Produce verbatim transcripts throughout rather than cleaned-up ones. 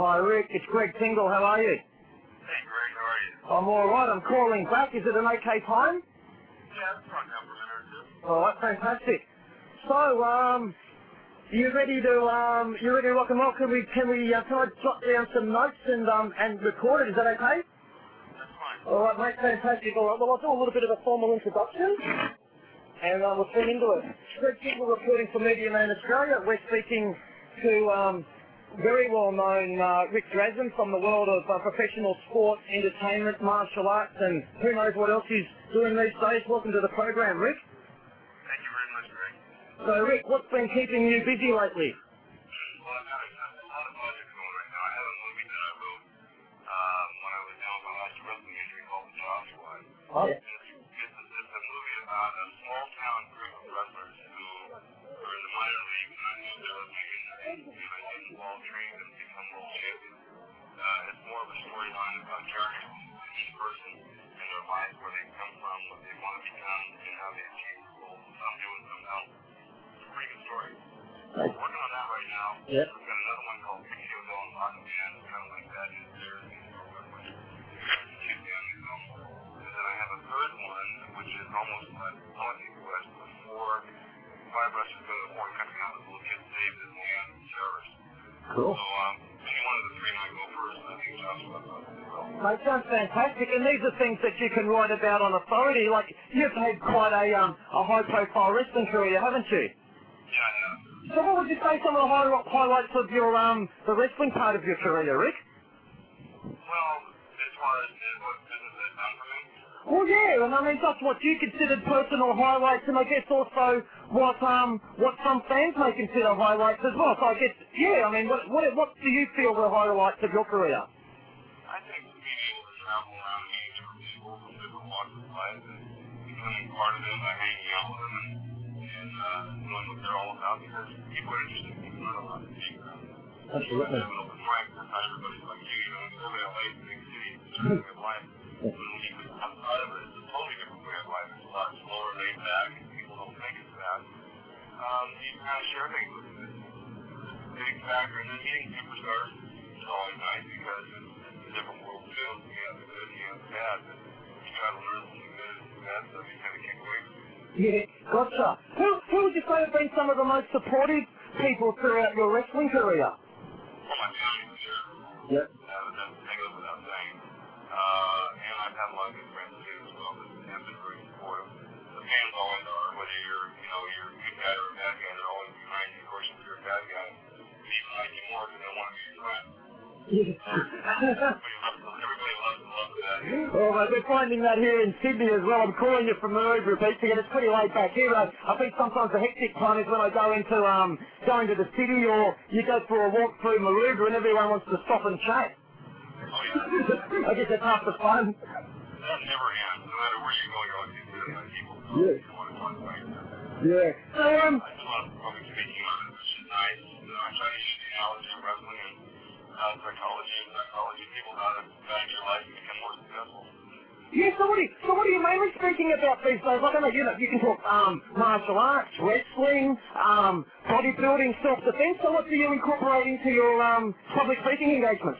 Hi, Rick. It's Greg Tingle. How are you? Hey, Greg. How are you? I'm all right. I'm calling back. Is it an okay time? Yeah, it's probably up for a minute or two. All right, fantastic. So, um, you ready to um, you ready to rock and roll? Can we can we uh, can I jot down some notes and um and record it? Is that okay? That's fine. All right, mate. Fantastic. All right. Well, I'll do a little bit of a formal introduction, and uh, we'll get into it. Greg Tingle reporting for Media Man Australia. We're speaking to um. very well-known uh, Rick Drazen from the world of uh, professional sport, entertainment, martial arts, and who knows what else he's doing these days. Welcome to the program, Rick. Thank you very much, Greg. So, Rick, what's been keeping you busy lately? Well, I've got a, a lot of projects going right now. I have a movie that I wrote um, when I was down with my last wrestling injury called The Job Squad. Oh, yeah. It's, it's, a, it's a movie about a small-town group of wrestlers who are in the minor leagues, and I knew they were making and I didn't well train them to become world champions. Uh, it's more of a storyline about characters and each person and their lives, where they come from, what they want to become, and how they achieve their goals, and some do and some don't. It's a pretty good story. So we're working on that right now. Yeah. We've got another one called Pixie Bell and Rocket Man, kind of like that. It's there in Northwest. Two family films. And then I have a third one, which is almost like Politics West, with four five wrestlers go to a foreign country, how the little kid saved his land from terrorists. Cool. So, um, any one of the three might go first, and I think Joshua will. Mate, sounds fantastic, and these are things that you can write about on authority. Like, you've had quite a um a high-profile wrestling career, haven't you? Yeah, I have. So, what would you say some of the high- highlights of your um the wrestling part of your career, Rick? Well, as far as uh, what business has done for me, Well, yeah, and I mean that's what you considered personal highlights, and I guess also what um what some fans may consider highlights as well. So I guess yeah, I mean what what what do you feel were highlights of your career? I think being able to travel around and meet different people from different walks of life and becoming part of them by hanging out with them and, and uh, knowing what they're all about, because people are interesting. People aren't allowed to speak around. Absolutely. Have an open mic. Not everybody's like you. You know, you live in L A, it's a big city. It's a different way of life. But when you get outside of it, it's a totally different way of life. It's a lot slower, laid back, and people don't think it's fast. Um, you kind of share things with them. It's a big factor. And then meeting superstars is always nice because it's, it's a different world too. You have the good and you have the bad. But you try to learn from the good and the bad stuff. You kind of kick away from it. Yeah, gotcha. Who who would you say have been some of the most supportive people throughout your wrestling career? For my family, for sure. Yep. Uh, that's that goes without saying. Uh, and I've had a lot of good friends too as well that have been very supportive. The fans always are, whether you're, you know, you're a good guy or a bad guy, they're always behind you. Of course, if you're a bad guy, people like you more because they want to be your friend. Yeah. Everybody loves, everybody loves, loves that. Well, mate, we're finding that here in Sydney as well. I'm calling you from Maroubra Beach again. It's pretty laid back here. I, I think sometimes the hectic time is when I go into um going to the city, or you go for a walk through Maroubra and everyone wants to stop and chat. Oh, yeah. I guess that's half the fun. That never ends. No matter where you go, you're always going to get people who Yeah. you want to talk about. Yeah. So, um, I do a lot of public speaking on it, which is nice. You know, I try to use the analogy of wrestling and uh, psychology and psychology, people how to manage your life and become more successful. yeah, so what, are you, so what are you mainly speaking about these days? Like, I know, you know, you can talk um, martial arts, wrestling, um, bodybuilding, self-defense. So what do you incorporate into your um, public speaking engagements?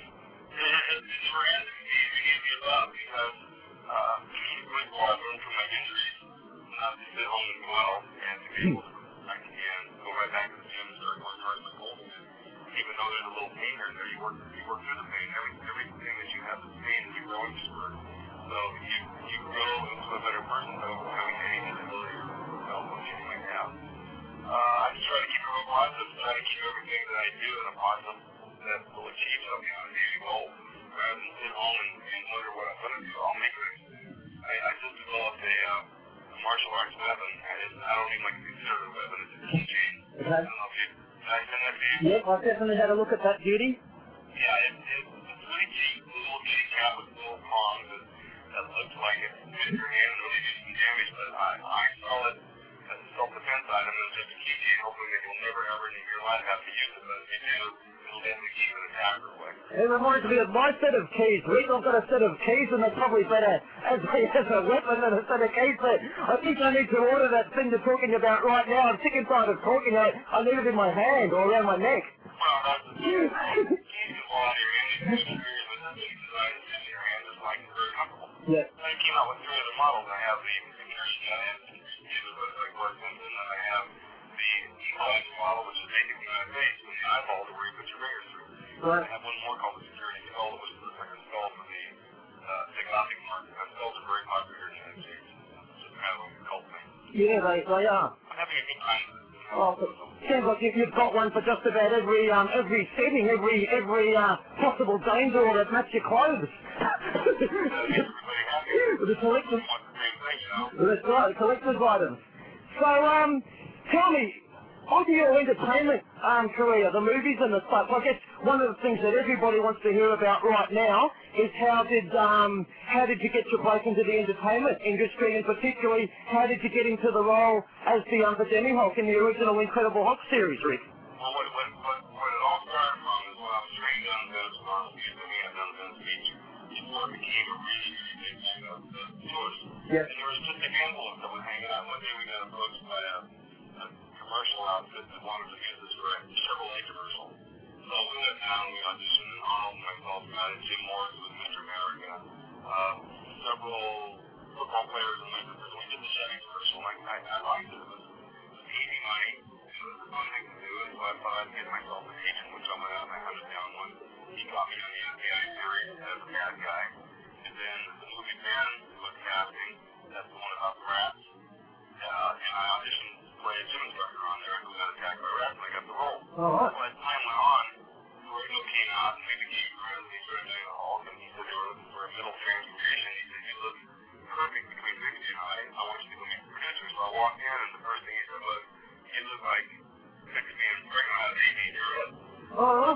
It's random. It's easy enough because uh, with what I learned from my injuries, not to sit home and dwell and to be able to back again, go right back to the gym and start working hard at my goals. Even though there's a little pain here and there, you work, you work through the pain. Every, everything that you have is pain and you grow into it. So you, you grow into a better person by overcoming any disability or malfunction you might have. Uh, I just try to keep it real positive, try to keep everything that I do in a positive that will achieve something on a daily goal. Rather than sit home and, and wonder what I'm going to do, I'll make it. I, I just developed a, uh, a martial arts weapon. I, just, I don't even like to consider it a weapon. It's a keychain. Okay. I don't know if you, did I send that to you? Yep, I've definitely had a look at that, Judy. Yeah, it, it, it's really cheap. A little cheap cap with little prongs that, that looks like it fits your hand and really do some damage, but I, I sell it as a self-defense item. It's just a keychain, hoping that you'll never ever in your life have to use it, but if you do, it'll definitely keep an attacker away. It reminds me of my set of keys. Rick, I've got a set of keys and they're probably better as a, as a weapon than a set of keys, but I think I need to order that thing you're talking about right now. I'm sick and tired of talking. I, I need it in my hand or around my neck. Well, that's the keys can fall out of your hand. models. I have the security like work and then I have the equalize model, which is basically my face with the eyeball where you put your fingers through. Right. I have one more called the security skull, which looks like a skull for the uh, Gothic market. That skulls are very popular in the United States. It's just kind of like a cult thing. Yeah, they, they are. I'm having a good time. Well, it sounds like you- you've got one for just about every um, every setting, every every uh, possible danger that match your clothes. The collector's, that's right, collector's items. So, um, tell me, onto your entertainment um, career, the movies and the stuff. I guess one of the things that everybody wants to hear about right now is how did um, how did you get your break into the entertainment industry, and particularly how did you get into the role as the um, the Demi Hulk in the original Incredible Hulk series, Rick? Well, what, what, what, what it all started from is when I was trained on Venice Model, using me at Venice Beach, before it became a really, really big thing of the tours. Yes. And there was just a handful of them hanging out. One day we got approached by a, a commercial outfit that wanted to use this for a Chevrolet commercial. So we went down, we auditioned, and Arnold, myself, got it, Jim Morris was Mister America, uh, several football players in my group, we did the Chevy commercial, and I, I liked it. It was, it was easy money. It was fun thing to do, so I thought I'd get myself an agent, which I went out and I hunted down one. He got me on the F B I series as a bad guy. And then the movie Ben was casting. That's the one about the rats. Uh, and I auditioned to play a gym instructor on there who got attacked by rats, and I got the role. Uh-huh. So as time went on, Torino came out and we became friends. He started doing the Hulk, and he said they were looking for a middle transformation. He said, you look perfect between Mickey and I. I want you to go meet the producer. So I walked in, and the first thing he said was, you look like six man pregnant out of eighteen year old. Oh,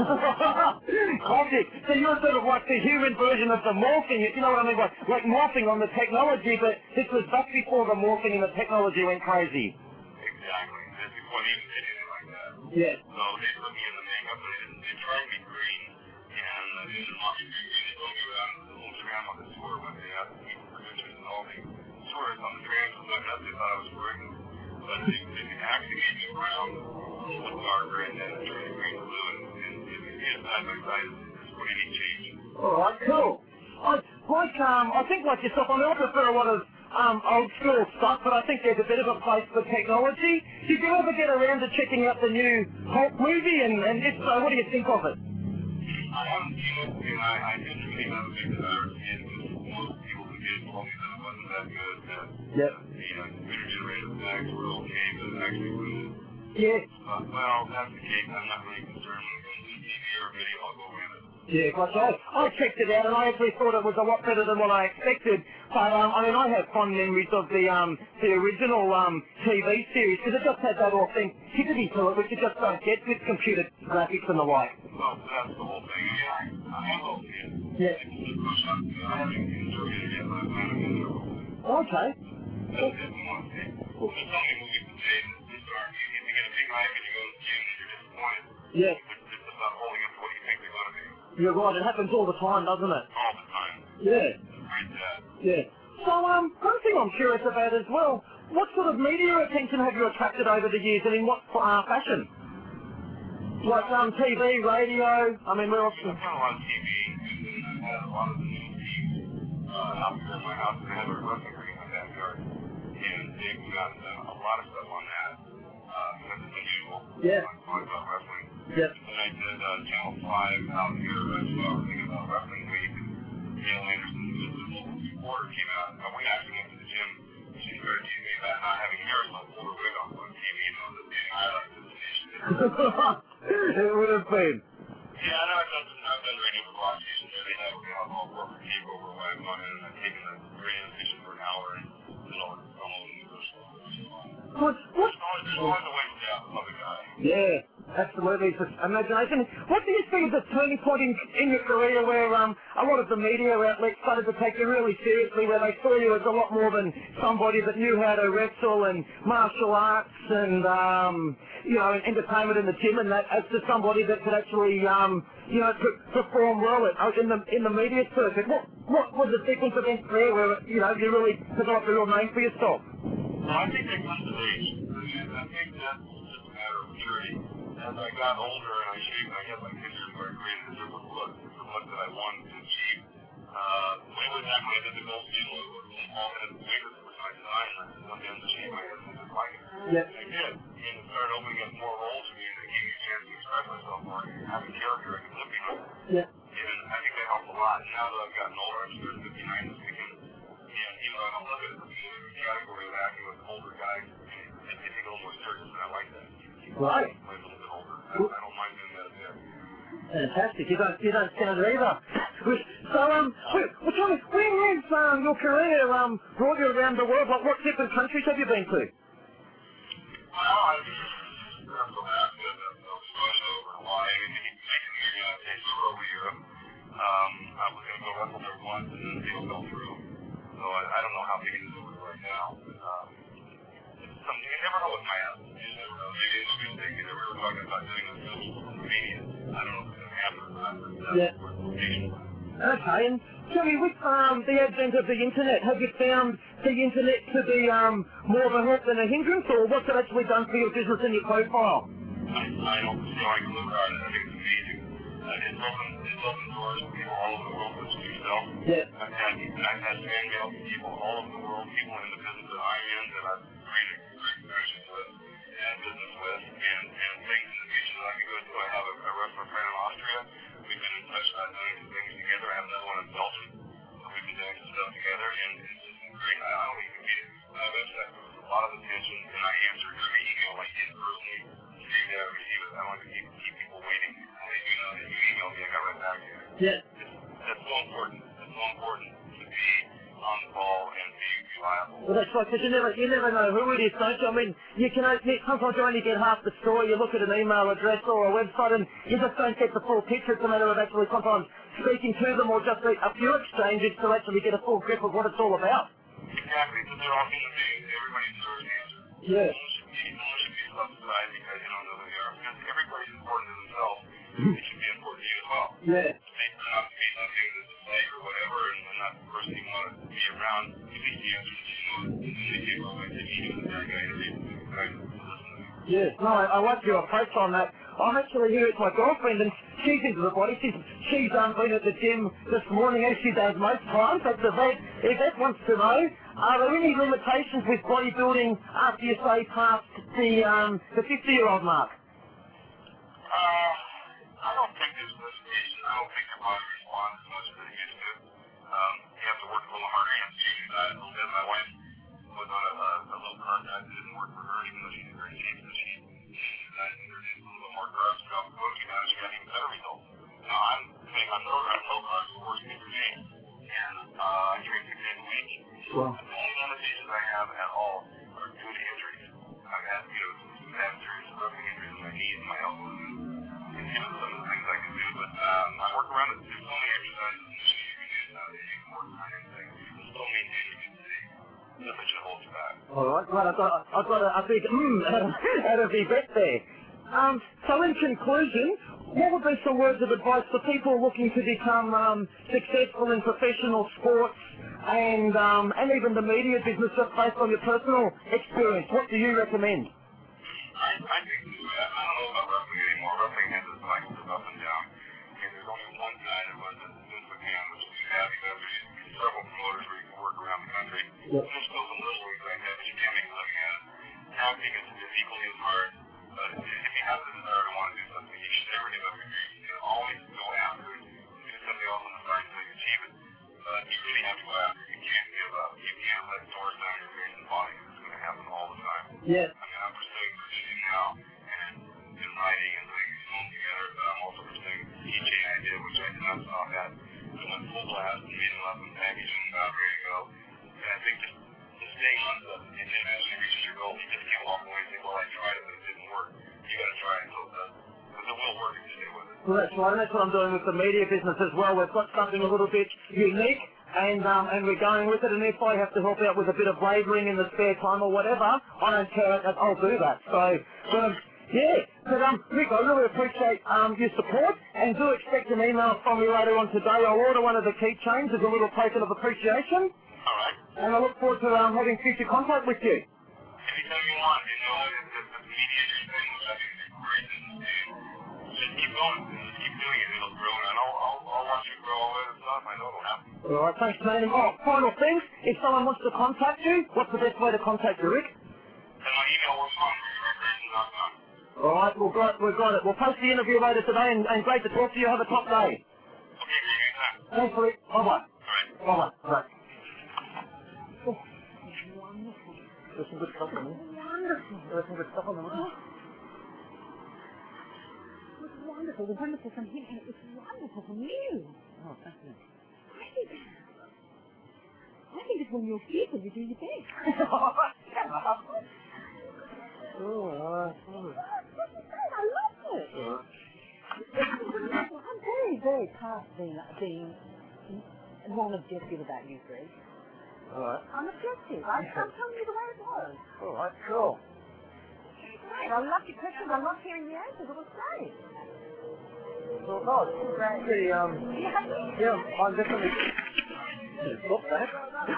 Logic. So you're sort of like the human version of the morphing, you know what I mean? Like, like morphing on the technology, but this was back before the morphing and the technology went crazy. Exactly. That's before they even did anything like that. Yeah. So they put me in the makeup, but they, didn't, they tried me green, and uh, they didn't want me green. They told me around the whole tram on the tour when they asked me for producers and all the tourists on the tram was looking up, they thought I was working. But they, they actually gave me brown, a little bit darker, and then turned the green to blue, and, and if you see it side by side, it's pretty neat change. Alright, cool. I, like, um, I think like yourself, I mean, I prefer a lot of um, old school stuff, but I think there's a bit of a place for technology. Did you ever get around to checking out the new Hulk movie, and, and if so, what do you think of it? I haven't seen it, and I, I didn't really have a big desire to see it, because most people who did told me that it wasn't that good, that Yep. the uh, computer-generated effects were okay, but it actually ruined it. Yeah. Uh, well, that's the case. I'm not really concerned with the T V or video. I'll go with it. Yeah, gotcha. I checked it out, and I actually thought it was a lot better than what I expected. But um, I mean, I have fond memories of the um, the original um, T V series because it just had that authenticity to it, which you just don't get with computer graphics and the like. Well, that's the whole thing. I mean, I, I will see it. Yeah. It's just push up. I haven't enjoyed it yet, but I plan on getting it. Okay. That's it. We want to see. Well, there's so many movies today that just aren't easy. If you get a big knife and you go to the gym and you're disappointed, Yeah. it's just about holding up to what you think they're going to be. You're right. It happens all the time, doesn't it? All the time. Yeah. It's very sad. Yeah. So, um, one thing I'm curious about as well, what sort of media attention have you attracted over the years, and in what uh, fashion? Like um, T V, radio, I mean, we're I've often... done a lot of T V, and I had a lot of the news teams uh, out here in my house, and I have a wrestling ring in my backyard, and they've got uh, a lot of stuff on that, uh, because it's unusual. Yeah. I talk about wrestling. Yep. And I did uh, Channel five out here, uh, talking about Wrestling Week, and Gail Anderson, who's the local reporter, came out, and we actually went to the gym. She started teasing me about not having hair, so I pulled her wig off on T V, and I was a highlight of the nation. It would have been. Yeah, I know I've done, I've done radio for a lot of stations there. They have, you know, a whole corporate takeover where I've gone in and I've taken the radio station for an hour and did all the promos and the show. What, what? There's always, there's always a way to get out of a guy. Yeah, absolutely. It's just imagination. What do you think is the turning point in, in your career where um, a lot of the media outlets started to take you really seriously, where they saw you as a lot more than somebody that knew how to wrestle and martial arts and, um, you know, entertainment in the gym, and that as to somebody that could actually, um, you know, per- perform well at, in the in the media circuit? What, what was the sequence of events there where, you know, you really developed a real name for yourself? Well, I think that comes with age. And I think that's just a matter of maturity. As I got older and I shaved, I had my pictures where I created a different look, the look that I wanted to achieve. Uh, way back when I did the Gold Seal logo, small headed fingers with my design. I just wanted to see my head and just like it. Yeah. And I did. And it started opening up more roles for me and it gave me a chance to express myself more and have a character I could live behind. Yeah. And I think that helped a lot. And now that I've gotten older, I'm just fifty-nine this weekend. And even though I don't look at the category of acting with older guys, it takes a little more serious, and I like that. Right. Play a little bit older. I, I don't mind doing that a bit. Fantastic. You don't, you don't sound it either. So, um, wait, well, tell me, when has um, your career um, brought you around the world? Like, what different countries have you been to? Well, I've been to Alaska, Nova Scotia, over Hawaii, and even making the United States tour over Europe. Um, I was going to go wrestle there once, and then the deal fell through. So I, I don't know how big it is over right now. Um, it's something you never know with my ass. You never know. Maybe it's a good thing. You never were talking about doing a film for media. I don't know if it's going to happen or not, but that's Yeah. what the location was. Okay, and tell me, with um, the advent of the internet, have you found the internet to be um, more of a help than a hindrance, or what's it actually done for your business and your profile? I, I don't see how I can look at it. I think it's amazing. Uh, it's open, it's open doors for people all over the world, such as yourself. Yeah. I've had, I've had fan mail from people all over the world, people in the business that I'm in that I've created great connections with and business with, and, and things in the future that I can go do. I have a, a restaurant friend in Austria. We've been in touch about doing some things together. I have another one in Belgium. So we've been doing some stuff together, and it's just great. I don't even get it. My website was a lot of attention, and I answer every email I get personally. See that I receive it. I don't want to keep, keep people waiting. And they, you know, if you email me, I got right back to you. Yeah. It's, that's so important. It's so important to be on the ball and be reliable. Well, that's right, because you never, you never know who it is, don't you? I mean, you can only, sometimes you only get half the story. You look at an email address or a website and you just don't get the full picture. It's a matter of actually sometimes speaking to them or just a, a few exchanges to actually get a full grip of what it's all about. Exactly, but they're all human beings. Everybody deserves an answer. Yeah. No one should be, no one should be subsidized because you don't know who they are. Because everybody's important to themselves. It should be important to you as well. Yeah. They turn out to be something that's a slave or whatever, and, and not the person you want to be around. You need the answer that you want. And then they take over and you do the very guy to read the guy to listen to. Yeah, no, I, I like your approach on that. I'm actually here with my girlfriend, and she's into the body. She's, she's um, been at the gym this morning, as she does most times. But Yvette, Yvette wants to know, are there any limitations with bodybuilding after you say past the um, the fifty-year-old mark? Uh, I don't think there's limitation. I don't think your body responds as much as it used to. Um, you have to work a little harder. You have to change your diet a little bit. My wife was on a, a, a low carb diet that didn't work for her, even though she's very cheap. So she changed her diet and introduced a little bit more carbs to help coach you, and she got even better results. Now, I'm saying I'm no I'm low carbs for working for me. And uh, I train six days a week. Wow. The only limitations I have at all are due to injuries. I've had, you know, some bad serious broken injuries in my knees and my elbows. And you know, some of the things I can do, but um, I work around it. There's so many exercises and shit you can do nowadays. You can work around anything. There's so many things you can see. Nothing should hold you back. All right, well, I've got, I've got a, a big mm out of Yvette there. Um, so in conclusion, what would be some words of advice for people looking to become um, successful in professional sports and um, and even the media business, just based on your personal experience? What do you recommend? I, I think, I don't know about wrestling anymore. Wrestling has its cycles of up and down. And there's only one guy that runs it, Vince McMahon, which is happy that there's several promoters where you can work around the country. Yep. And there's still some little leagues like that, but you can't make a living at it. Acting is, is equally as hard. But if you have the desire to want to do something, you should never give up your dreams. You can always go after it. Do something else on the side until you achieve it. But you really have to go after it. You can't give up. You can't let doors down your face and body because it's going to happen all the time. Yeah. I mean, I'm pursuing Virginia now, and in writing and putting these films together, but I'm also pursuing the D J idea, which I did not stop at. I went full blast and made enough and packaged and about ready to go. And I think just, just staying on stuff, and then eventually reaches your goal. You just can't walk away and say, well, I tried it, but it didn't work. You got to try it until it does. Because it will work if you stay with it. Well, that's right, and that's what I'm doing with the media business as well. We've got something a little bit unique, and um, and we're going with it. And if I have to help out with a bit of labouring in the spare time or whatever, I don't care. I'll do that. So, um, yeah. But um, Rick, I really appreciate um, your support, and do expect an email from you later on today. I'll order one of the keychains as a little token of appreciation, All right. and I look forward to um, having future contact with you. Anytime you want, you know, if the, the media is thing, which I think is great, and just keep going. Just keep doing it. It'll grow, and I'll, I'll, I'll watch you grow all the way to the top. I know it'll happen. All right, thanks, man. Oh, final thing, if someone wants to contact you, what's the best way to contact you, Rick? And my email was on recreation dot com. All right, we've got, we've got it. We'll post the interview later today, and, and great to talk to you. Have a top day. Okay, anytime. Thanks, Rick. Bye-bye. All right. Bye-bye. Bye. Oh, wonderful. There's some good stuff in there. Wonderful. There's some good stuff in there. Oh. It's wonderful. It's wonderful from him, and it's wonderful from you. Oh, thank you. I think, I think it's when you're people, you do your best. Oh, uh, I love it. I'm very, very past being, being non-objective about you, Greg. all right. I'm objective. I, I'm telling you the way it was. All right, cool. Great. I love your questions. I love hearing the answers. It was great. Well, no, it's pretty, um, You happy? yeah, I'm definitely... Stop that.